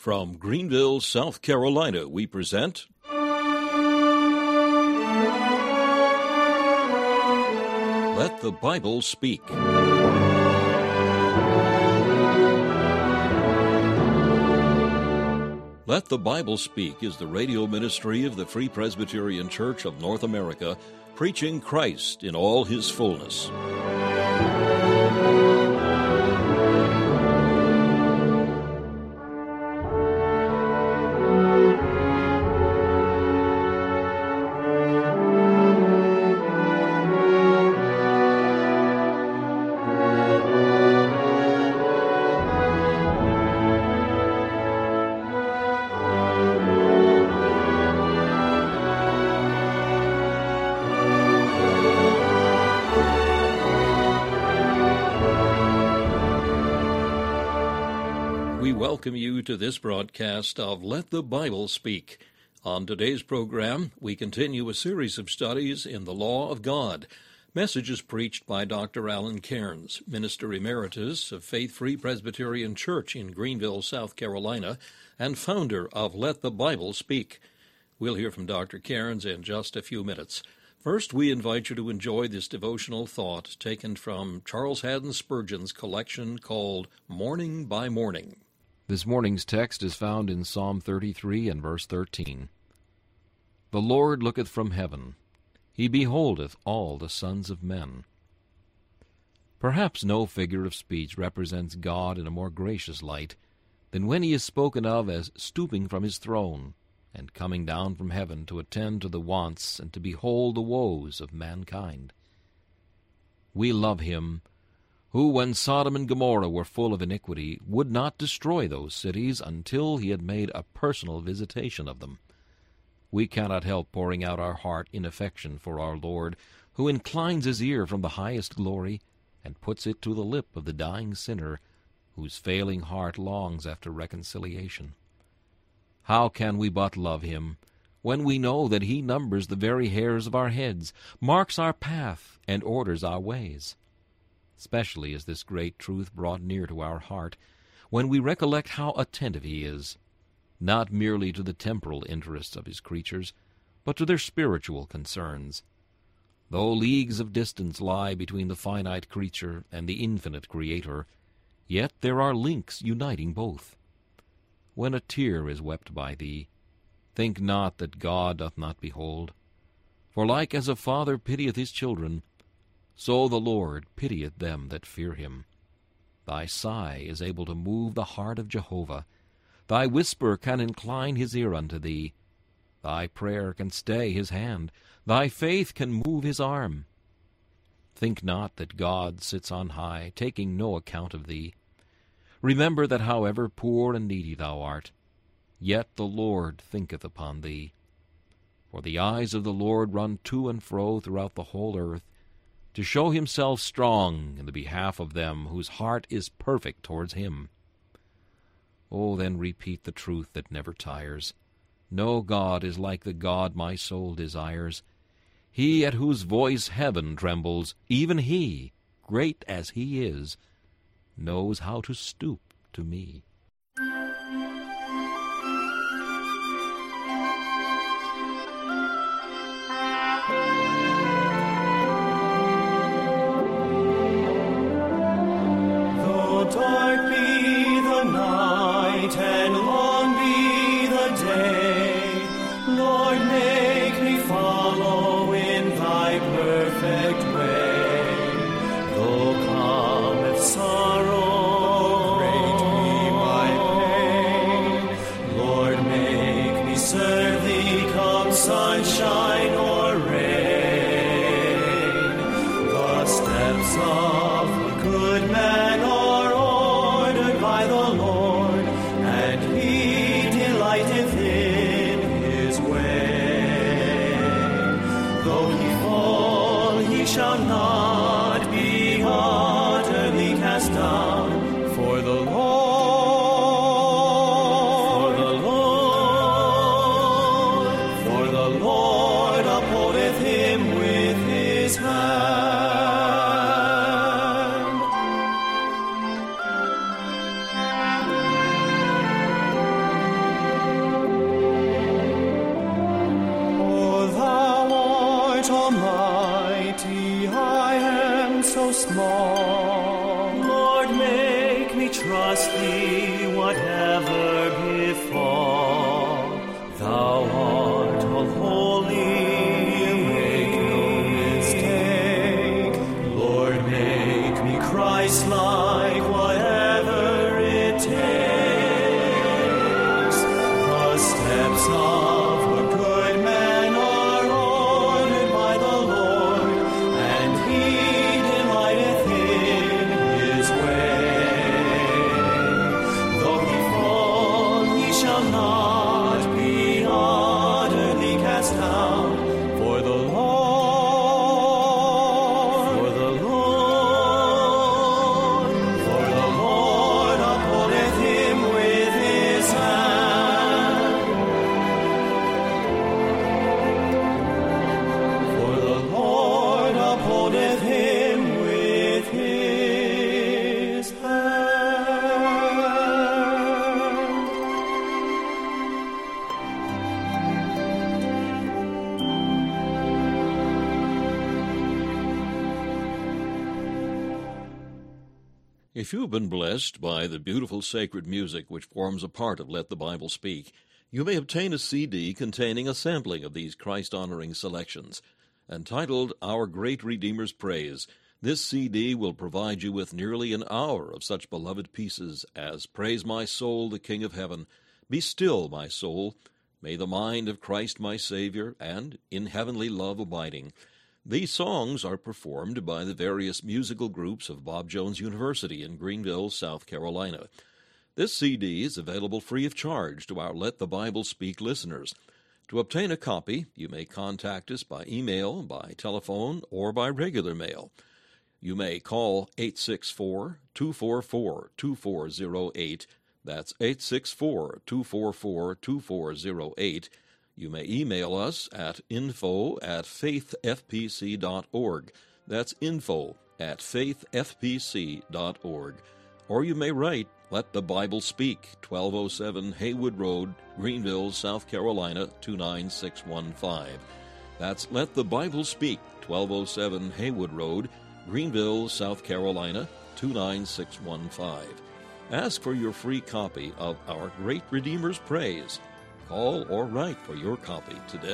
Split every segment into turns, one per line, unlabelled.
From Greenville, South Carolina, we present Let the Bible Speak. Let the Bible Speak is the radio ministry of the Free Presbyterian Church of North America, preaching Christ in all His fullness. We welcome you to this broadcast of Let the Bible Speak. On today's program, we continue a series of studies in the law of God. Messages preached by Dr. Alan Cairns, Minister Emeritus of Faith Free Presbyterian Church in Greenville, South Carolina, and founder of Let the Bible Speak. We'll hear from Dr. Cairns in just a few minutes. First, we invite you to enjoy this devotional thought taken from Charles Haddon Spurgeon's collection called Morning by Morning.
This morning's text is found in Psalm 33 and verse 13. The Lord looketh from heaven, He beholdeth all the sons of men. Perhaps no figure of speech represents God in a more gracious light than when He is spoken of as stooping from His throne and coming down from heaven to attend to the wants and to behold the woes of mankind. We love Him who, when Sodom and Gomorrah were full of iniquity, would not destroy those cities until He had made a personal visitation of them. We cannot help pouring out our heart in affection for our Lord, who inclines His ear from the highest glory and puts it to the lip of the dying sinner, whose failing heart longs after reconciliation. How can we but love Him when we know that He numbers the very hairs of our heads, marks our path, and orders our ways? Especially is this great truth brought near to our heart when we recollect how attentive He is, not merely to the temporal interests of His creatures, but to their spiritual concerns. Though leagues of distance lie between the finite creature and the infinite Creator, yet there are links uniting both. When a tear is wept by thee, think not that God doth not behold. For like as a father pitieth his children, so the Lord pitieth them that fear Him. Thy sigh is able to move the heart of Jehovah. Thy whisper can incline His ear unto thee. Thy prayer can stay His hand. Thy faith can move His arm. Think not that God sits on high, taking no account of thee. Remember that however poor and needy thou art, yet the Lord thinketh upon thee. For the eyes of the Lord run to and fro throughout the whole earth, to show Himself strong in the behalf of them whose heart is perfect towards Him. Oh, then repeat the truth that never tires. No God is like the God my soul desires. He at whose voice heaven trembles, even He, great as He is, knows how to stoop to me.
Dark be the night and long be the day, Lord, make me follow in Thy perfect way. Though cometh sorrow, great be my pain, Lord, make me serve Thee, come sunshine or rain. The steps of a good man by the Lord, and He delighteth in His way.
If you have been blessed by the beautiful sacred music which forms a part of Let the Bible Speak, you may obtain a CD containing a sampling of these Christ-honoring selections. Entitled Our Great Redeemer's Praise, this CD will provide you with nearly an hour of such beloved pieces as Praise My Soul, the King of Heaven, Be Still, My Soul, May the Mind of Christ My Savior, and In Heavenly Love Abiding. These songs are performed by the various musical groups of Bob Jones University in Greenville, South Carolina. This CD is available free of charge to our Let the Bible Speak listeners. To obtain a copy, you may contact us by email, by telephone, or by regular mail. You may call 864-244-2408. That's 864-244-2408. You may email us at info@faithfpc.org. That's info@faithfpc.org. Or you may write, Let the Bible Speak, 1207 Haywood Road, Greenville, South Carolina, 29615. That's Let the Bible Speak, 1207 Haywood Road, Greenville, South Carolina, 29615. Ask for your free copy of Our Great Redeemer's Praise. Call or write for your copy today.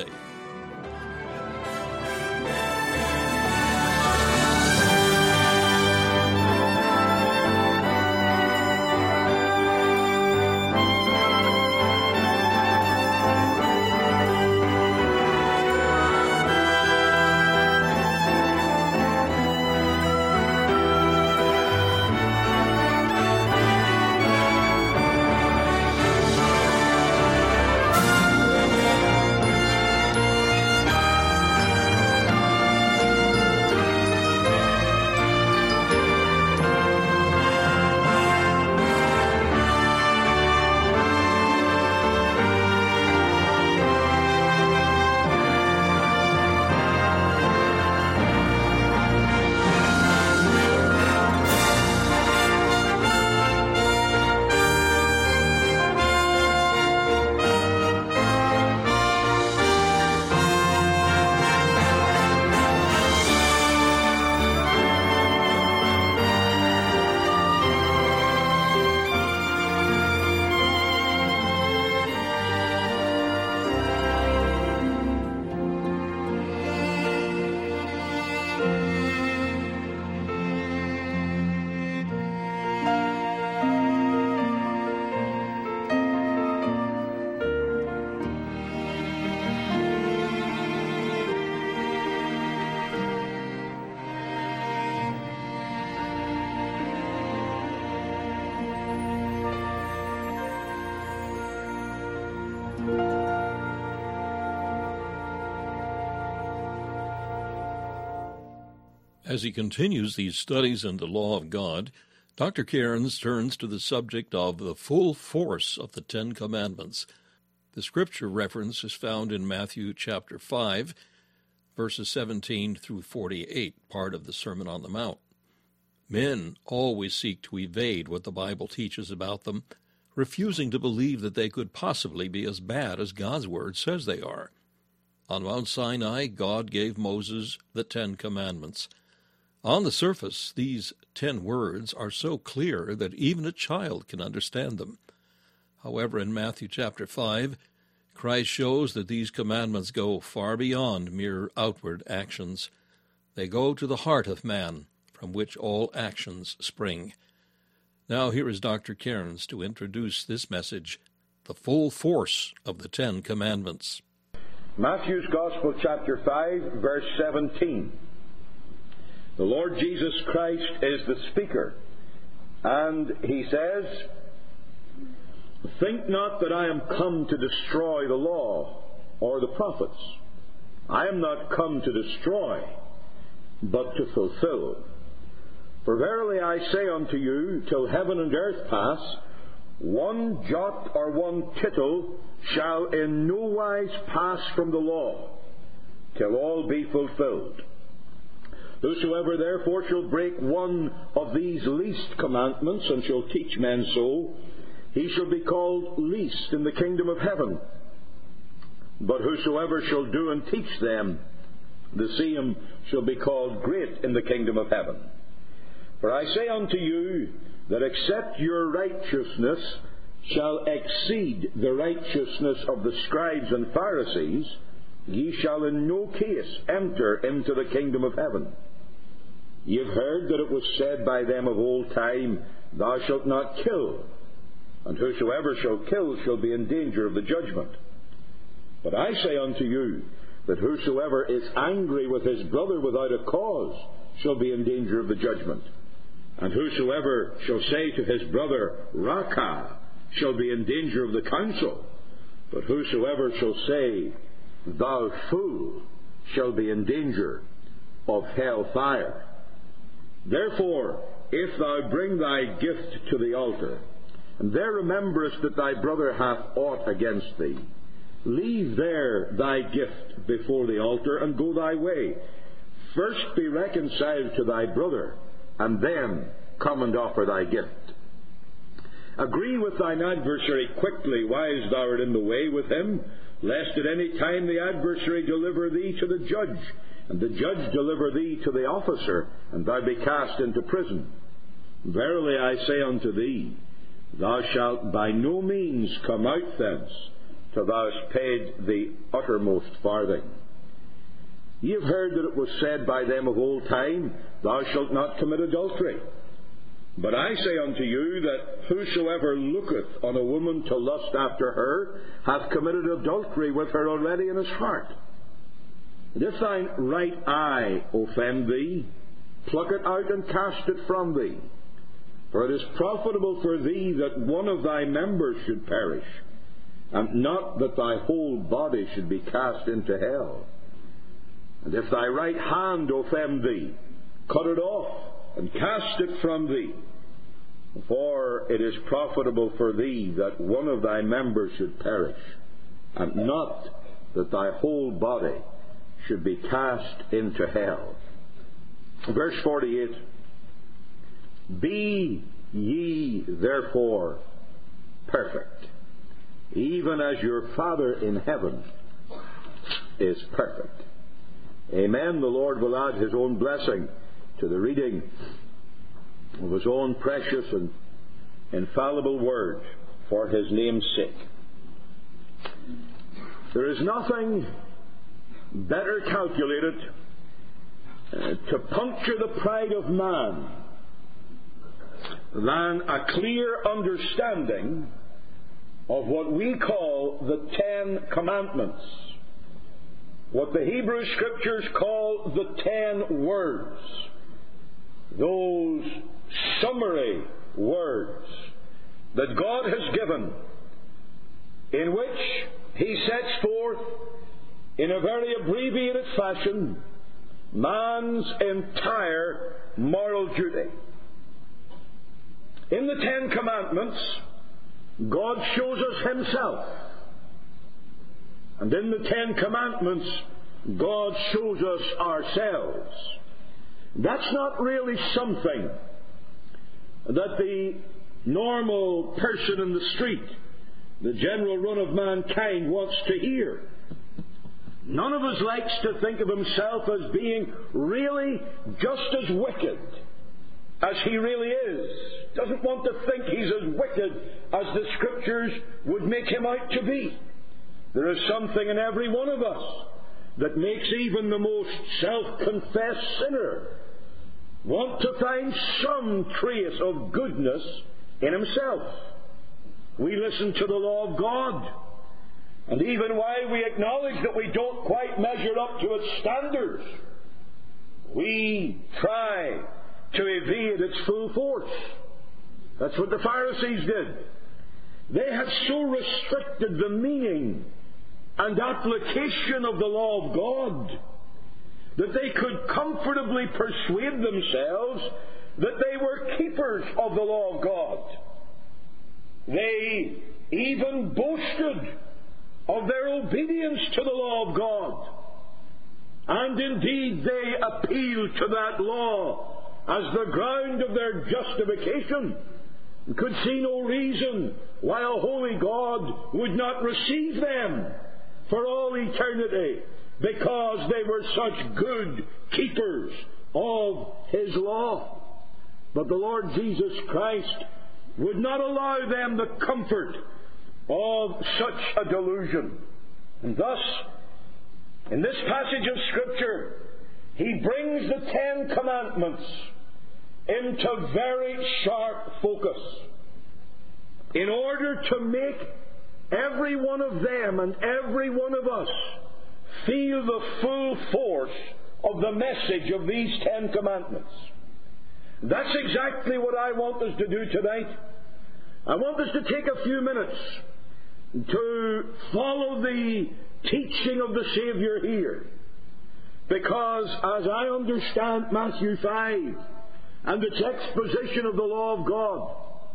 As he continues these studies in the law of God, Dr. Cairns turns to the subject of the full force of the Ten Commandments. The scripture reference is found in Matthew chapter 5, verses 17 through 48, part of the Sermon on the Mount. Men always seek to evade what the Bible teaches about them, refusing to believe that they could possibly be as bad as God's Word says they are. On Mount Sinai, God gave Moses the 10 Commandments. On the surface, these 10 words are so clear that even a child can understand them. However, in Matthew chapter 5, Christ shows that these commandments go far beyond mere outward actions. They go to the heart of man, from which all actions spring. Now here is Dr. Cairns to introduce this message, the full force of the 10 Commandments.
Matthew's Gospel, chapter 5, verse 17. The Lord Jesus Christ is the speaker, and he says, "Think not that I am come to destroy the law or the prophets. I am not come to destroy, but to fulfill. For verily I say unto you, till heaven and earth pass, one jot or one tittle shall in no wise pass from the law, till all be fulfilled. Whosoever therefore shall break one of these least commandments, and shall teach men so, he shall be called least in the kingdom of heaven. But whosoever shall do and teach them, the same shall be called great in the kingdom of heaven. For I say unto you, that except your righteousness shall exceed the righteousness of the scribes and Pharisees, ye shall in no case enter into the kingdom of heaven. Ye have heard that it was said by them of old time, Thou shalt not kill, and whosoever shall kill shall be in danger of the judgment. But I say unto you, that whosoever is angry with his brother without a cause shall be in danger of the judgment. And whosoever shall say to his brother, Raca, shall be in danger of the council. But whosoever shall say, Thou fool, shall be in danger of hell fire. Therefore, if thou bring thy gift to the altar, and there rememberest that thy brother hath aught against thee, leave there thy gift before the altar, and go thy way. First be reconciled to thy brother, and then come and offer thy gift. Agree with thine adversary quickly, whiles thou art in the way with him, lest at any time the adversary deliver thee to the judge, and the judge deliver thee to the officer, and thou be cast into prison. Verily I say unto thee, thou shalt by no means come out thence, till thou hast paid the uttermost farthing. Ye have heard that it was said by them of old time, Thou shalt not commit adultery. But I say unto you that whosoever looketh on a woman to lust after her hath committed adultery with her already in his heart. And if thine right eye offend thee, pluck it out and cast it from thee. For it is profitable for thee that one of thy members should perish, and not that thy whole body should be cast into hell. And if thy right hand offend thee, cut it off, and cast it from thee. For it is profitable for thee that one of thy members should perish, and not that thy whole body should be cast into hell. Verse 48. Be ye therefore perfect, even as your Father in heaven is perfect. Amen. The Lord will add His own blessing to the reading of His own precious and infallible Word for His name's sake. There is nothing better calculated to puncture the pride of man than a clear understanding of what we call the Ten Commandments, what the Hebrew Scriptures call the 10 words, those summary words that God has given, in which He sets forth in a very abbreviated fashion man's entire moral duty. In the 10 Commandments, God shows us Himself. And in the 10 Commandments, God shows us ourselves. That's not really something that the normal person in the street, the general run of mankind, wants to hear. None of us likes to think of himself as being really just as wicked as he really is. Doesn't want to think he's as wicked as the Scriptures would make him out to be. There is something in every one of us that makes even the most self-confessed sinner want to find some trace of goodness in himself. We listen to the law of God, and even while we acknowledge that we don't quite measure up to its standards, we try to evade its full force. That's what the Pharisees did. They had so restricted the meaning and application of the law of God that they could comfortably persuade themselves that they were keepers of the law of God. They even boasted of their obedience to the law of God. And indeed they appealed to that law as the ground of their justification, and could see no reason why a holy God would not receive them for all eternity, because they were such good keepers of His law. But the Lord Jesus Christ would not allow them the comfort of such a delusion. And thus, in this passage of Scripture, He brings the 10 Commandments into very sharp focus in order to make every one of them and every one of us feel the full force of the message of these 10 Commandments. That's exactly what I want us to do tonight. I want us to take a few minutes to follow the teaching of the Savior here. Because as I understand Matthew 5 and its exposition of the law of God,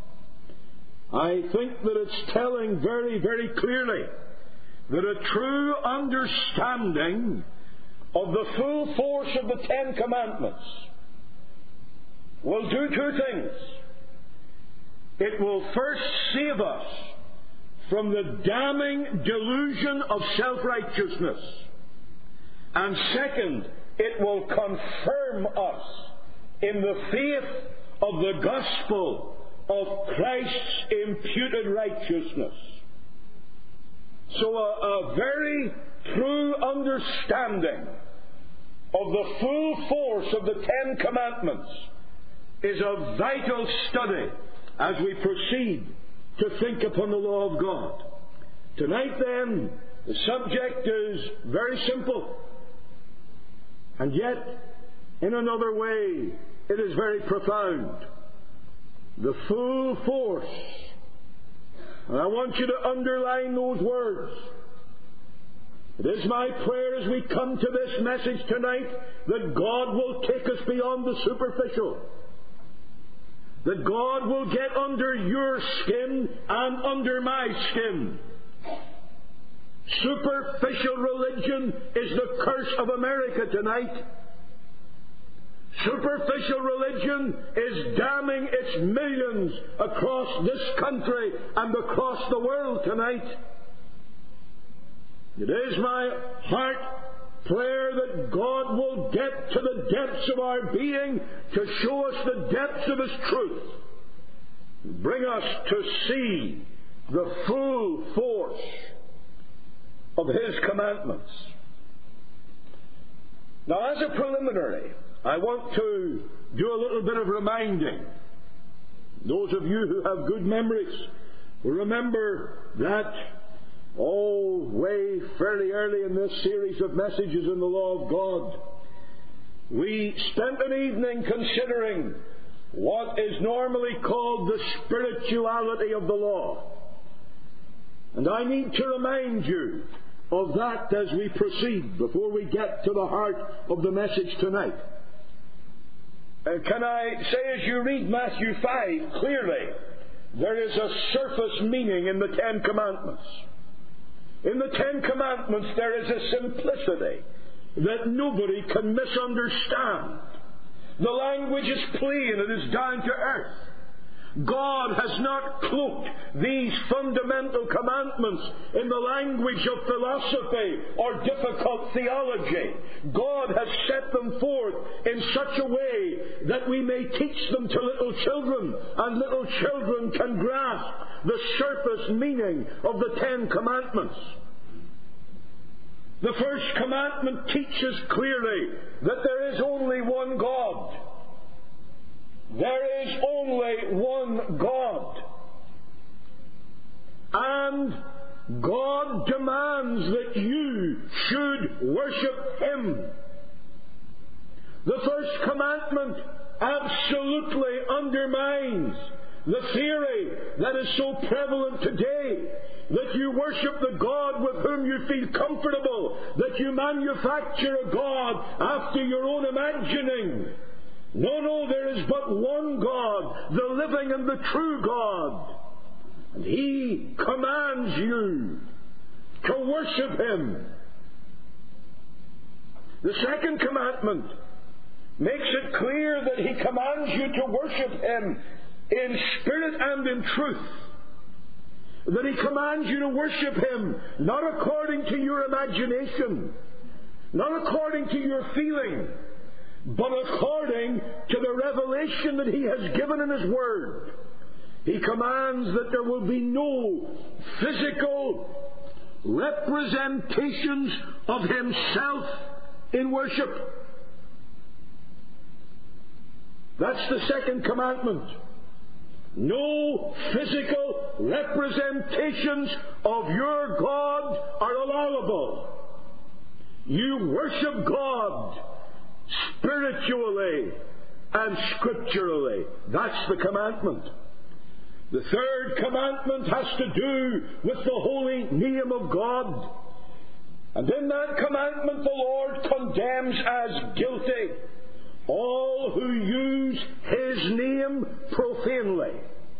I think that it's telling very, very clearly that a true understanding of the full force of the 10 Commandments will do two things. It will first save us from the damning delusion of self-righteousness. And second, it will confirm us in the faith of the gospel of Christ's imputed righteousness. So a very true understanding of the full force of the 10 Commandments is a vital study as we proceed to think upon the law of God. Tonight then, the subject is very simple, and yet, in another way, it is very profound. The full force. And I want you to underline those words. It is my prayer as we come to this message tonight that God will take us beyond the superficial. That God will get under your skin and under my skin. Superficial religion is the curse of America tonight. Superficial religion is damning its millions across this country and across the world tonight. It is my heart prayer that God will get to the depths of our being to show us the depths of His truth. Bring us to see the full force of His commandments. Now, as a preliminary, I want to do a little bit of reminding. Those of you who have good memories will remember that way fairly early in this series of messages in the law of God, we spent an evening considering what is normally called the spirituality of the law. And I need to remind you of that as we proceed before we get to the heart of the message tonight. Can I say, as you read Matthew 5, clearly there is a surface meaning in the 10 Commandments. In the 10 Commandments there is a simplicity that nobody can misunderstand. The language is plain, it is down to earth. God has not cloaked these fundamental commandments in the language of philosophy or difficult theology. God has set them forth in such a way that we may teach them to little children, and little children can grasp the surface meaning of the 10 Commandments. The first commandment teaches clearly that there is only one God. There is only one God. And God demands that you should worship Him. The first commandment absolutely undermines the theory that is so prevalent today, that you worship the God with whom you feel comfortable, that you manufacture a God after your own imagining. No, there is but one God, the living and the true God. And He commands you to worship Him. The second commandment makes it clear that He commands you to worship Him in spirit and in truth. That He commands you to worship Him not according to your imagination, not according to your feeling, but according to the revelation that He has given in His Word. He commands that there will be no physical representations of Himself in worship. That's the second commandment. No physical representations of your God are allowable. You worship God spiritually and scripturally. That's the commandment. The third commandment has to do with the holy name of God. And in that commandment the Lord condemns as guilty all who use His name profanely.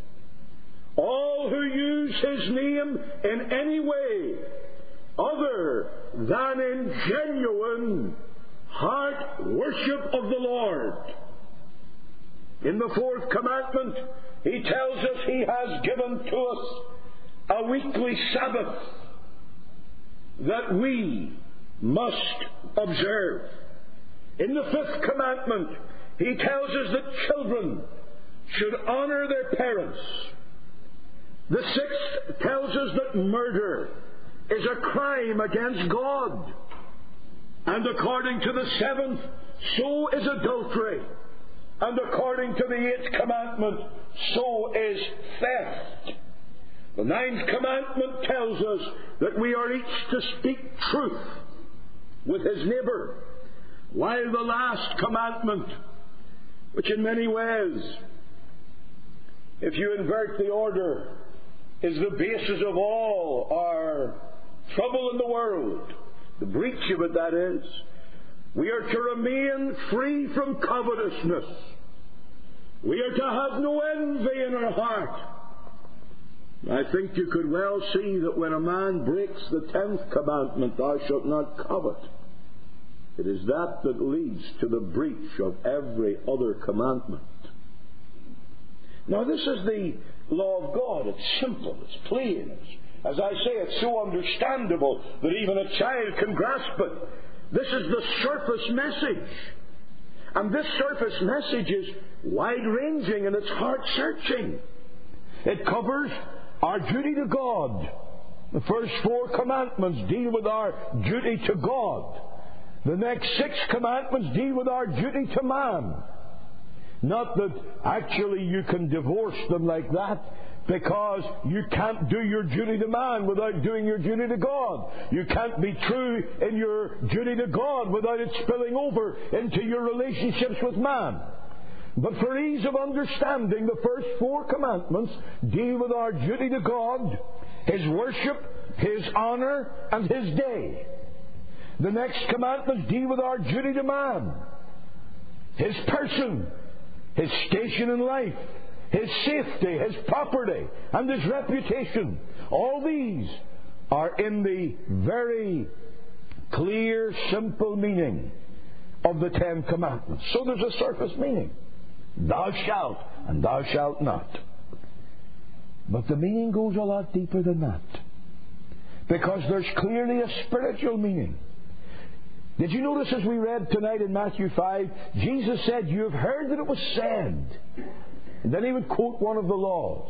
All who use His name in any way other than in genuine heart worship of the Lord. In the fourth commandment, He tells us He has given to us a weekly Sabbath that we must observe. In the fifth commandment, He tells us that children should honor their parents. The sixth tells us that murder is a crime against God. And according to the seventh, so is adultery. And according to the eighth commandment, so is theft. The ninth commandment tells us that we are each to speak truth with his neighbour, while the last commandment, which in many ways, if you invert the order, is the basis of all our trouble in the world, the breach of it, that is, we are to remain free from covetousness. We are to have no envy in our heart. I think you could well see that when a man breaks the 10th commandment, thou shalt not covet, it is that that leads to the breach of every other commandment. Now this is the law of God. It's simple, it's plain, as I say, it's so understandable that even a child can grasp it. This is the surface message. And this surface message is wide-ranging and it's heart-searching. It covers our duty to God. The first 4 commandments deal with our duty to God. The next 6 commandments deal with our duty to man. Not that actually you can divorce them like that, because you can't do your duty to man without doing your duty to God. You can't be true in your duty to God without it spilling over into your relationships with man. But for ease of understanding, the first 4 commandments deal with our duty to God, His worship, His honour, and His day. The next commandments deal with our duty to man, His person, His station in life, His safety, His property, and His reputation. All these are in the very clear, simple meaning of the 10 commandments. So there's a surface meaning. Thou shalt, and thou shalt not. But the meaning goes a lot deeper than that, because there's clearly a spiritual meaning. Did you notice as we read tonight in Matthew 5, Jesus said, "You have heard that it was said," and then He would quote one of the laws,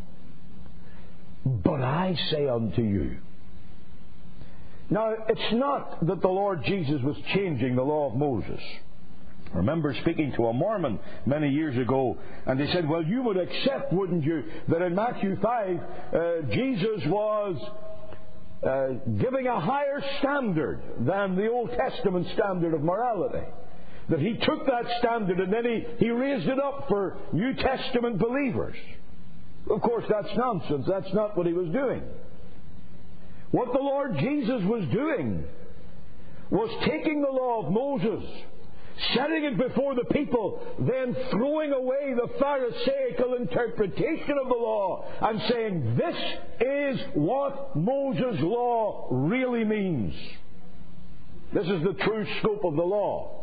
"But I say unto you." Now, it's not that the Lord Jesus was changing the law of Moses. I remember speaking to a Mormon many years ago, and they said, "Well, you would accept, wouldn't you, that in Matthew 5, Jesus was giving a higher standard than the Old Testament standard of morality. That He took that standard and then He raised it up for New Testament believers." Of course, that's nonsense. That's not what He was doing. What the Lord Jesus was doing was taking the law of Moses, setting it before the people, then throwing away the Pharisaical interpretation of the law and saying, "This is what Moses' law really means. This is the true scope of the law."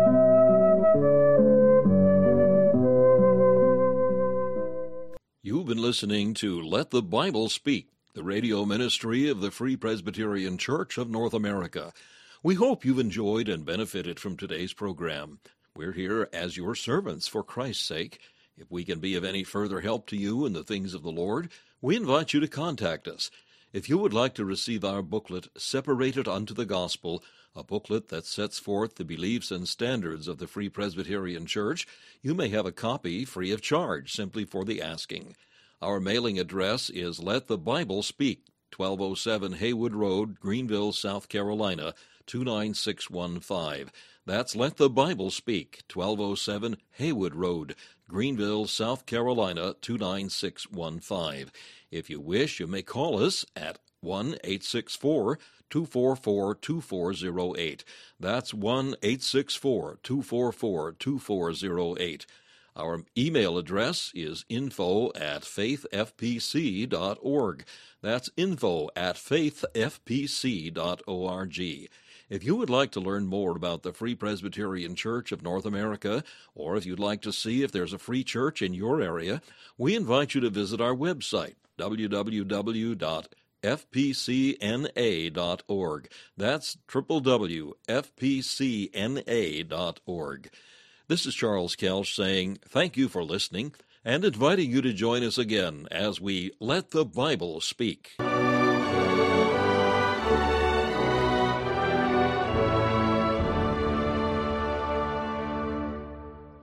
You've been listening to Let the Bible Speak, the radio ministry of the Free Presbyterian Church of North America. We hope you've enjoyed and benefited from today's program. We're here as your servants for Christ's sake. If we can be of any further help to you in the things of the Lord, we invite you to contact us. If you would like to receive our booklet, Separated Unto the Gospel, a booklet that sets forth the beliefs and standards of the Free Presbyterian Church, you may have a copy free of charge, simply for the asking. Our mailing address is Let the Bible Speak, 1207 Haywood Road, Greenville, South Carolina, 29615. That's Let the Bible Speak, 1207 Haywood Road, Greenville, South Carolina, 29615. If you wish, you may call us at 1-864-244-2408. That's 1-864-244-2408. Our email address is info@faithfpc.org. That's info@faithfpc.org. If you would like to learn more about the Free Presbyterian Church of North America, or if you'd like to see if there's a free church in your area, we invite you to visit our website, www.fpcna.org. That's www.fpcna.org. This is Charles Kelch saying thank you for listening and inviting you to join us again as we Let the Bible Speak.